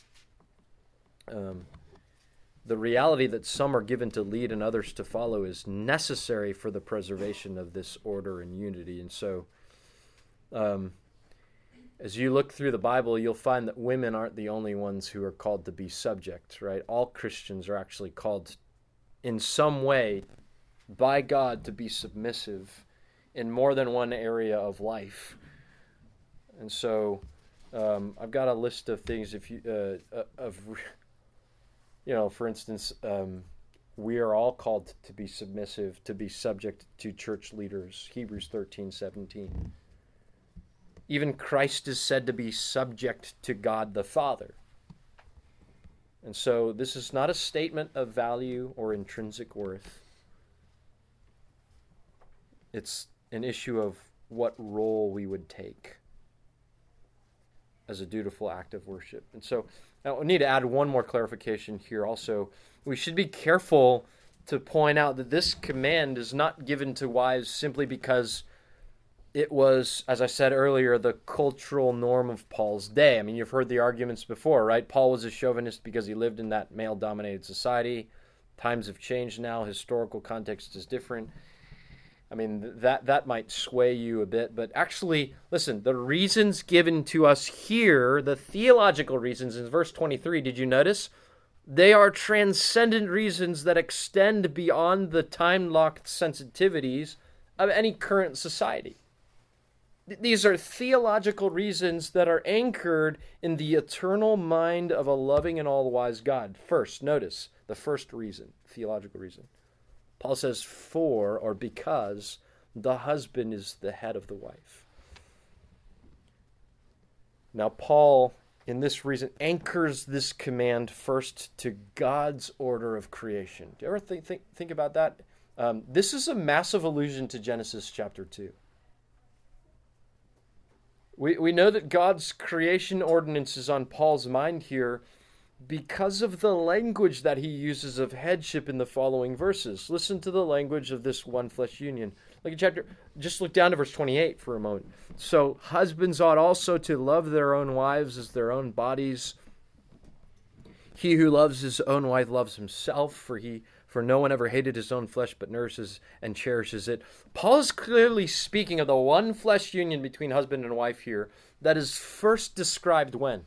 Um, the reality that some are given to lead and others to follow is necessary for the preservation of this order and unity. And so, um, as you look through the Bible, you'll find that women aren't the only ones who are called to be subject, right? All Christians are actually called in some way by God to be submissive in more than one area of life. And so, Um, I've got a list of things. If you, uh, of, you know, for instance, um, we are all called to be submissive, to be subject to church leaders. Hebrews thirteen seventeen. Even Christ is said to be subject to God the Father. And so this is not a statement of value or intrinsic worth. It's an issue of what role we would take as a dutiful act of worship. And so now we need to add one more clarification here also. We should be careful to point out that this command is not given to wives simply because it was, as I said earlier, the cultural norm of Paul's day. I mean, you've heard the arguments before, right? Paul was a chauvinist because he lived in that male-dominated society. Times have changed now. Historical context is different. I mean, that, that might sway you a bit, but actually, listen, the reasons given to us here, the theological reasons in verse twenty-three, did you notice? They are transcendent reasons that extend beyond the time-locked sensitivities of any current society. These are theological reasons that are anchored in the eternal mind of a loving and all-wise God. First, notice the first reason, theological reason. Paul says, for or because the husband is the head of the wife. Now, Paul, in this reason, anchors this command first to God's order of creation. Do you ever think, think, think about that? Um, this is a massive allusion to Genesis chapter two. We, we know that God's creation ordinance is on Paul's mind here because of the language that he uses of headship in the following verses. Listen to the language of this one flesh union. Look at chapter, just look down to verse twenty-eight for a moment. So husbands ought also to love their own wives as their own bodies. He who loves his own wife loves himself, for he for no one ever hated his own flesh, but nourishes and cherishes it. Paul is clearly speaking of the one flesh union between husband and wife here that is first described when?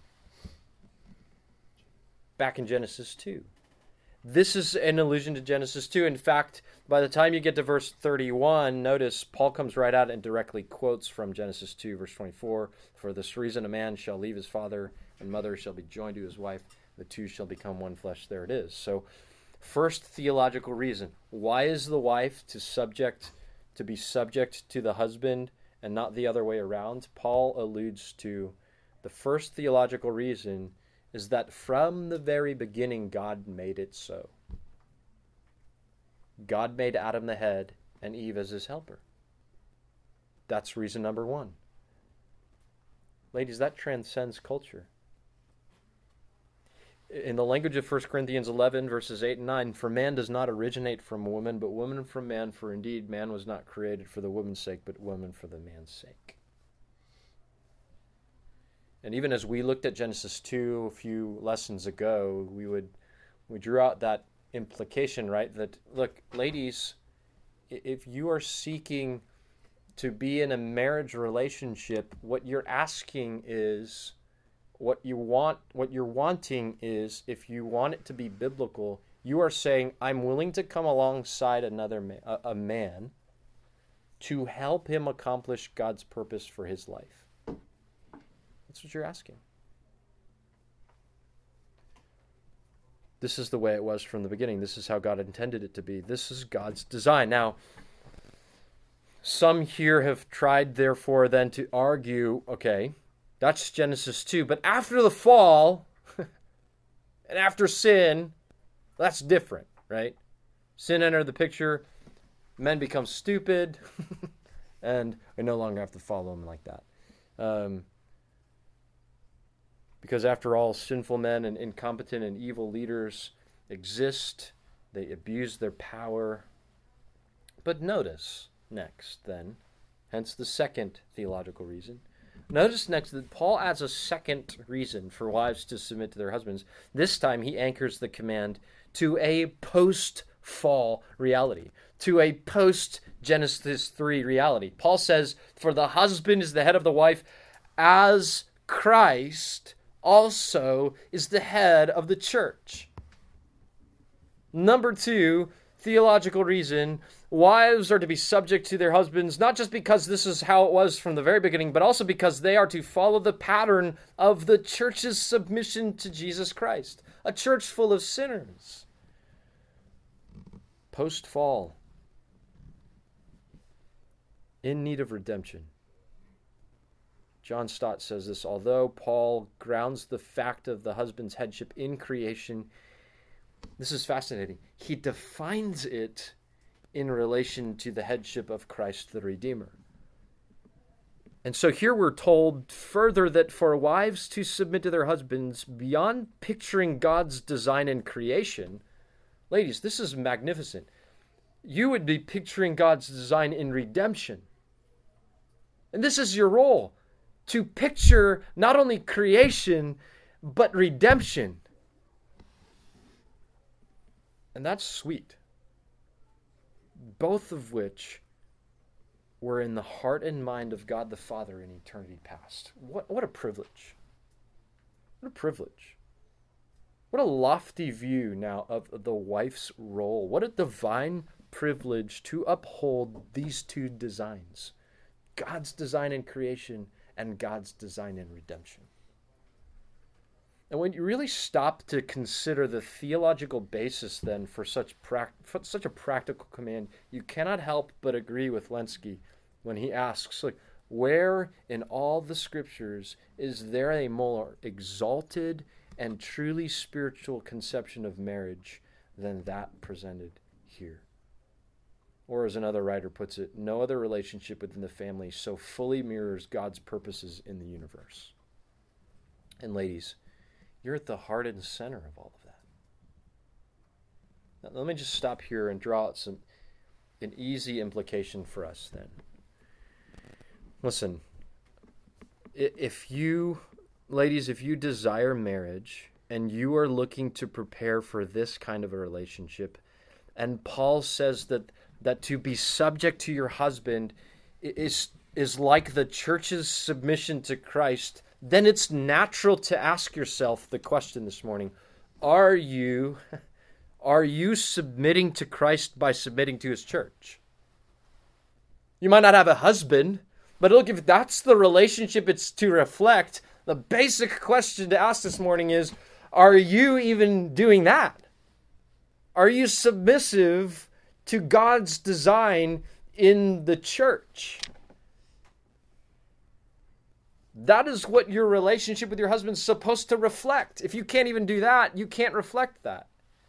Back in Genesis two. This is an allusion to Genesis two. In fact, by the time you get to verse thirty-one, notice Paul comes right out and directly quotes from Genesis two, verse twenty-four. For this reason a man shall leave his father and mother, shall be joined to his wife. The two shall become one flesh. There it is. So, first theological reason. Why is the wife to subject to be subject to the husband and not the other way around? Paul alludes to the first theological reason is that from the very beginning, God made it so. God made Adam the head and Eve as his helper. That's reason number one. Ladies, that transcends culture. In the language of First Corinthians eleven, verses eight and nine, for man does not originate from woman, but woman from man, for indeed man was not created for the woman's sake, but woman for the man's sake. And even as we looked at Genesis two a few lessons ago, we would we drew out that implication, right? That, look, ladies, if you are seeking to be in a marriage relationship, what you're asking is, what you want, what you're wanting is, if you want it to be biblical, you are saying, I'm willing to come alongside another man, a, a man to help him accomplish God's purpose for his life. That's what you're asking. This is the way it was from the beginning. This is how God intended it to be. This is God's design. Now, some here have tried, therefore, then to argue, okay, that's Genesis two, but after the fall and after sin, that's different, right? Sin entered the picture, men become stupid, and we no longer have to follow them like that. Um, because after all, sinful men and incompetent and evil leaders exist. They abuse their power. But notice next, then, hence the second theological reason. Notice next that Paul adds a second reason for wives to submit to their husbands. This time he anchors the command to a post-fall reality, to a post-Genesis three reality. Paul says, for the husband is the head of the wife, as Christ also is the head of the church. Number two, theological reason, wives are to be subject to their husbands, not just because this is how it was from the very beginning, but also because they are to follow the pattern of the church's submission to Jesus Christ, a church full of sinners. Post-fall, in need of redemption. John Stott says this, although Paul grounds the fact of the husband's headship in creation, this is fascinating. He defines it in relation to the headship of Christ the Redeemer. And so here we're told further that for wives to submit to their husbands, beyond picturing God's design in creation, ladies, this is magnificent. You would be picturing God's design in redemption. And this is your role, to picture not only creation, but redemption. And that's sweet. Both of which were in the heart and mind of God the Father in eternity past. What, what a privilege. What a privilege. What a lofty view now of the wife's role. What a divine privilege to uphold these two designs. God's design in creation and God's design in redemption. And when you really stop to consider the theological basis then for such, pra- for such a practical command, you cannot help but agree with Lenski when he asks, like, where in all the scriptures is there a more exalted and truly spiritual conception of marriage than that presented here? Or as another writer puts it, no other relationship within the family so fully mirrors God's purposes in the universe. And ladies, you're at the heart and center of all of that. Now, let me just stop here and draw out some an easy implication for us then. Listen, if you, ladies, if you desire marriage and you are looking to prepare for this kind of a relationship, and Paul says that that to be subject to your husband is is like the church's submission to Christ, then it's natural to ask yourself the question this morning, are you are you submitting to Christ by submitting to his church? You might not have a husband, but look, if that's the relationship it's to reflect, the basic question to ask this morning is, are you even doing that? Are you submissive to God's design in the church? That is what your relationship with your husband is supposed to reflect. If you can't even do that, you can't reflect that.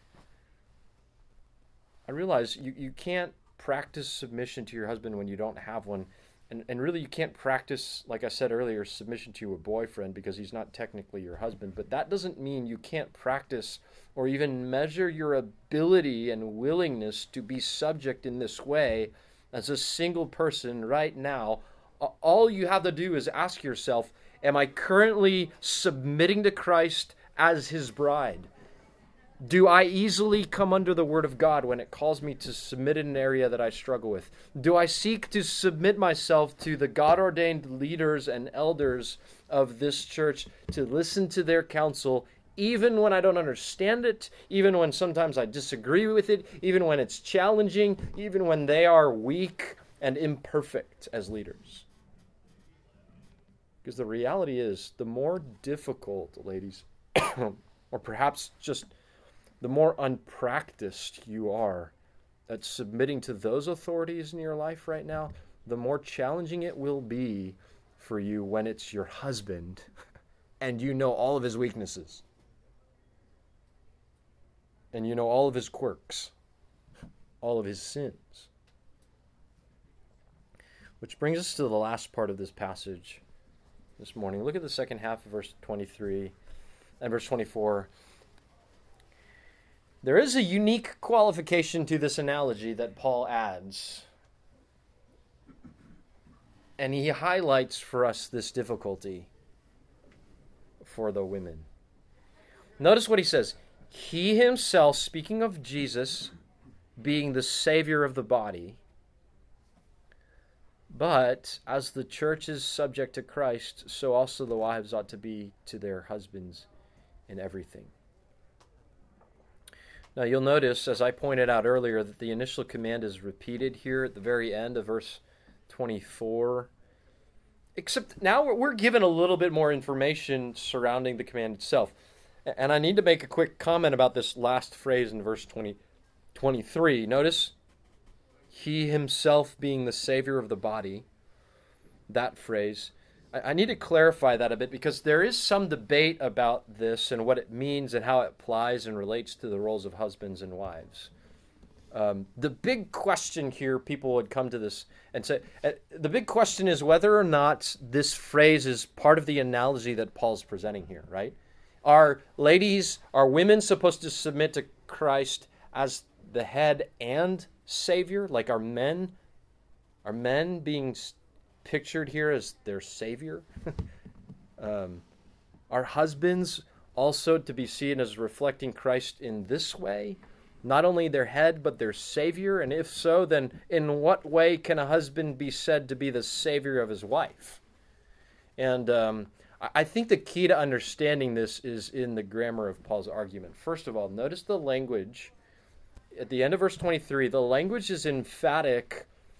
I realize you, you can't practice submission to your husband when you don't have one. And, and really, you can't practice, like I said earlier, submission to a boyfriend because he's not technically your husband. But that doesn't mean you can't practice or even measure your ability and willingness to be subject in this way as a single person right now. All you have to do is ask yourself, am I currently submitting to Christ as his bride? Do I easily come under the word of God when it calls me to submit in an area that I struggle with? Do I seek to submit myself to the God-ordained leaders and elders of this church to listen to their counsel, even when I don't understand it, even when sometimes I disagree with it, even when it's challenging, even when they are weak and imperfect as leaders? Because the reality is, the more difficult, ladies, or perhaps just the more unpracticed you are at submitting to those authorities in your life right now, the more challenging it will be for you when it's your husband and you know all of his weaknesses and you know all of his quirks, all of his sins. Which brings us to the last part of this passage this morning. Look at the second half of verse twenty-three and verse twenty-four. There is a unique qualification to this analogy that Paul adds. And he highlights for us this difficulty for the women. Notice what he says. He himself, speaking of Jesus being the Savior of the body, but as the church is subject to Christ, so also the wives ought to be to their husbands in everything. Now you'll notice, as I pointed out earlier, that the initial command is repeated here at the very end of verse twenty-four. Except now we're given a little bit more information surrounding the command itself. And I need to make a quick comment about this last phrase in verse twenty, twenty-three. Notice, he himself being the Savior of the body, that phrase. I need to clarify that a bit because there is some debate about this and what it means and how it applies and relates to the roles of husbands and wives. Um, the big question here, people would come to this and say, uh, the big question is whether or not this phrase is part of the analogy that Paul's presenting here, right? Are ladies, are women supposed to submit to Christ as the head and Savior? Like are men, are men being pictured here as their Savior? um, are husbands also to be seen as reflecting Christ in this way? Not only their head, but their Savior? And if so, then in what way can a husband be said to be the Savior of his wife? And um, I think the key to understanding this is in the grammar of Paul's argument. First of all, notice the language. At the end of verse twenty-three, the language is emphatic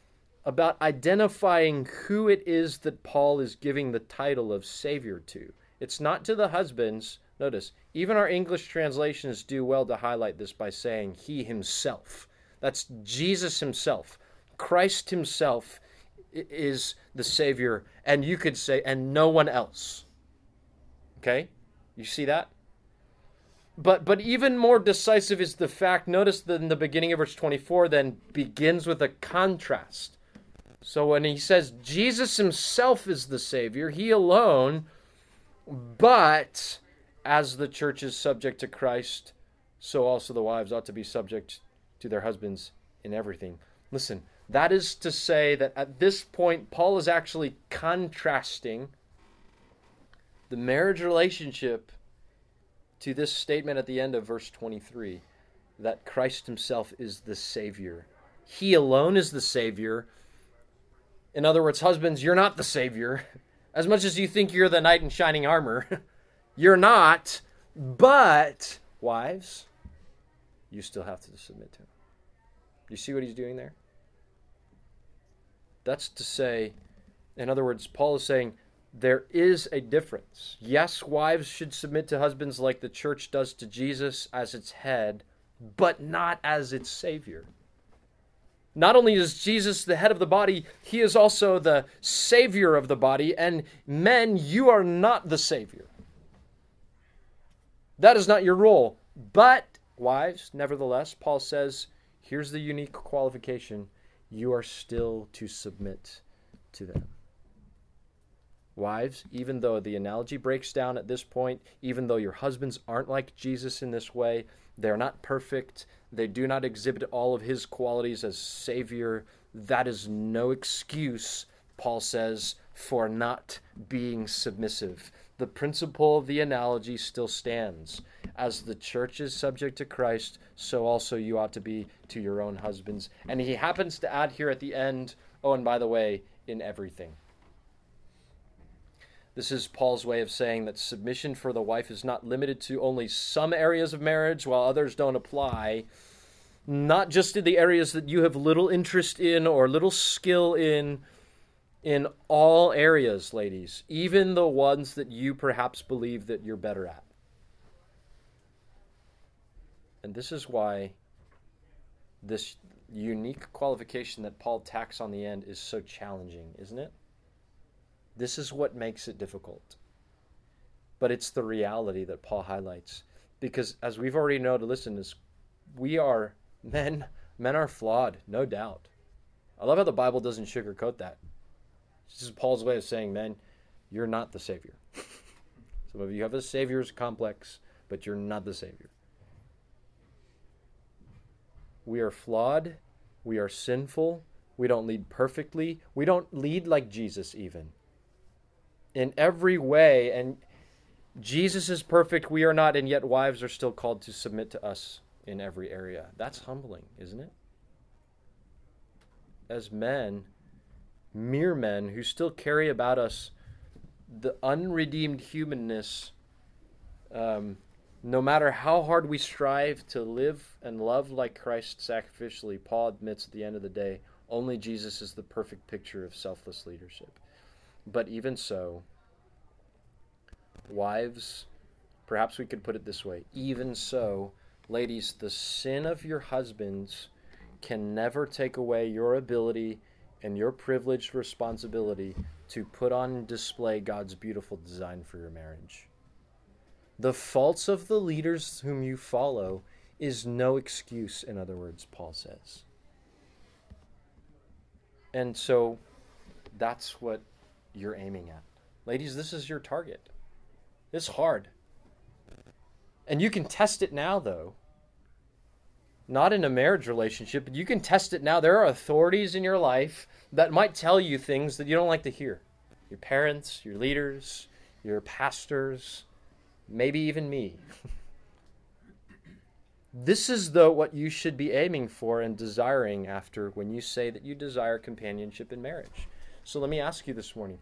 about identifying who it is that Paul is giving the title of Savior to. It's not to the husbands. Notice, even our English translations do well to highlight this by saying he himself. That's Jesus himself. Christ himself is the Savior, and you could say, and no one else. Okay? You see that? But but even more decisive is the fact, notice that in the beginning of verse twenty-four then begins with a contrast. So when he says Jesus himself is the Savior, he alone, but as the church is subject to Christ, so also the wives ought to be subject to their husbands in everything. Listen, that is to say that at this point, Paul is actually contrasting the marriage relationship to this statement at the end of verse twenty-three, that Christ himself is the Savior. He alone is the Savior. In other words, husbands, you're not the Savior. As much as you think you're the knight in shining armor, you're not. But, wives, you still have to submit to him. You see what he's doing there? That's to say, in other words, Paul is saying, there is a difference. Yes, wives should submit to husbands like the church does to Jesus as its head, but not as its Savior. Not only is Jesus the head of the body, he is also the Savior of the body, and men, you are not the Savior. That is not your role. But, wives, nevertheless, Paul says, here's the unique qualification. You are still to submit to them. Wives, even though the analogy breaks down at this point, even though your husbands aren't like Jesus in this way, they're not perfect, they do not exhibit all of his qualities as Savior, that is no excuse, Paul says, for not being submissive. The principle of the analogy still stands. As the church is subject to Christ, so also you ought to be to your own husbands. And he happens to add here at the end, oh, and by the way, in everything. This is Paul's way of saying that submission for the wife is not limited to only some areas of marriage while others don't apply. Not just in the areas that you have little interest in or little skill in. In all areas, ladies. Even the ones that you perhaps believe that you're better at. And this is why this unique qualification that Paul tacks on the end is so challenging, isn't it? This is what makes it difficult. But it's the reality that Paul highlights. Because as we've already noted, listen, is we are men, men are flawed, no doubt. I love how the Bible doesn't sugarcoat that. This is Paul's way of saying, men, you're not the Savior. Some of you have a Savior's complex, but you're not the Savior. We are flawed. We are sinful. We don't lead perfectly. We don't lead like Jesus even. In every way, and Jesus is perfect, we are not, and yet wives are still called to submit to us in every area. That's humbling, isn't it? As men, mere men who still carry about us the unredeemed humanness, um, no matter how hard we strive to live and love like Christ sacrificially, Paul admits at the end of the day, only Jesus is the perfect picture of selfless leadership. But even so, wives, perhaps we could put it this way, even so, ladies, the sin of your husbands can never take away your ability and your privileged responsibility to put on display God's beautiful design for your marriage. The faults of the leaders whom you follow is no excuse, in other words, Paul says. And so that's what you're aiming at. Ladies, this is your target. It's hard. And you can test it now, though. Not in a marriage relationship, but you can test it now. There are authorities in your life that might tell you things that you don't like to hear. Your parents, your leaders, your pastors, maybe even me. This is, though, what you should be aiming for and desiring after when you say that you desire companionship in marriage. So let me ask you this morning.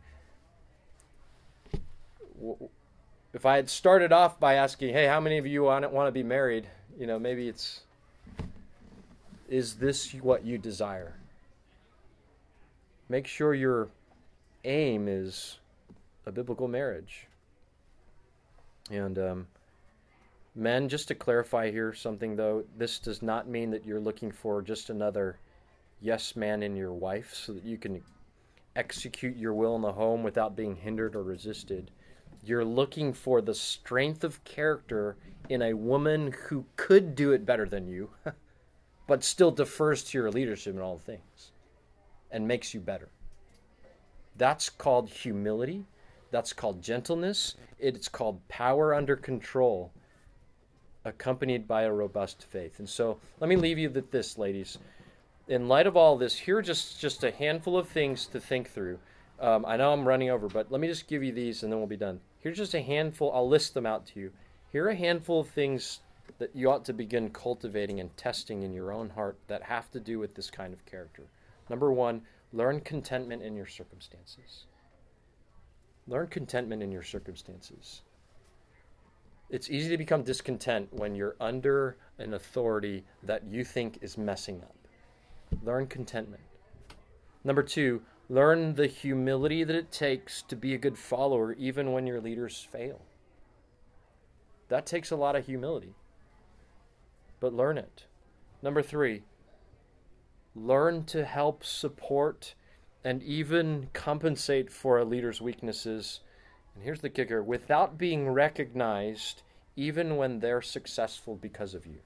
If I had started off by asking, hey, how many of you want to be married? You know, maybe it's, is this what you desire? make sure your aim is a biblical marriage. And um, men, just to clarify here something though, this does not mean that you're looking for just another yes man in your wife so that you can execute your will in the home without being hindered or resisted. You're looking for the strength of character in a woman who could do it better than you, but still defers to your leadership in all things and makes you better. That's called humility. That's called gentleness. It's called power under control, accompanied by a robust faith. And so let me leave you with this, ladies. In light of all this, here are just, just a handful of things to think through. Um, I know I'm running over, but let me just give you these and then we'll be done. Here's just a handful. I'll list them out to you. Here are a handful of things that you ought to begin cultivating and testing in your own heart that have to do with this kind of character. Number one, learn contentment in your circumstances. Learn contentment in your circumstances. It's easy to become discontent when you're under an authority that you think is messing up. Learn contentment. Number two, learn the humility that it takes to be a good follower even when your leaders fail. That takes a lot of humility, but learn it. Number three, learn to help support and even compensate for a leader's weaknesses. And here's the kicker, without being recognized even when they're successful because of you.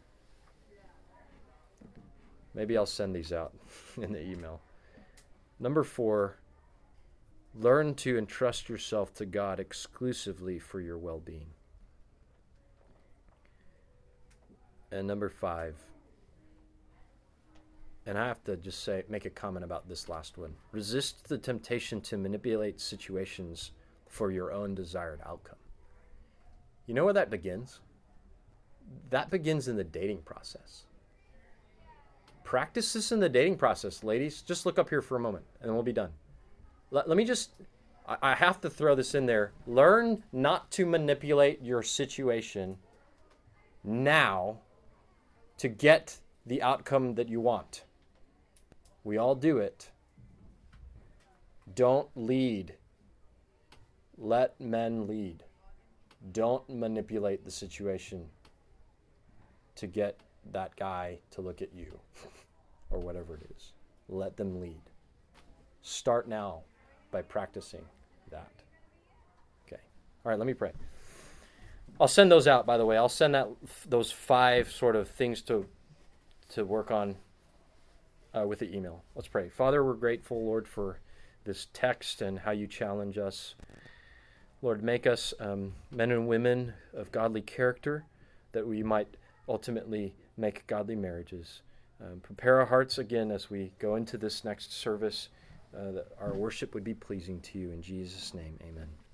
Maybe I'll send these out in the email. Number four, learn to entrust yourself to God exclusively for your well-being. And number five, and I have to just say, make a comment about this last one. Resist the temptation to manipulate situations for your own desired outcome. You know where that begins? That begins in the dating process. Practice this in the dating process, ladies. Just look up here for a moment, and then we'll be done. Let, let me just, I, I have to throw this in there. Learn not to manipulate your situation now to get the outcome that you want. We all do it. Don't lead. Let men lead. Don't manipulate the situation to get that guy to look at you or whatever it is. Let them lead. Start now by practicing that. Okay. All right, let me pray. I'll send those out, by the way. I'll send that those five sort of things to to work on uh, with the email. Let's pray. Father, we're grateful, Lord, for this text and how you challenge us. Lord, make us um, men and women of godly character, that we might ultimately make godly marriages. Um, prepare our hearts again as we go into this next service, uh, that our worship would be pleasing to you. In Jesus' name, amen.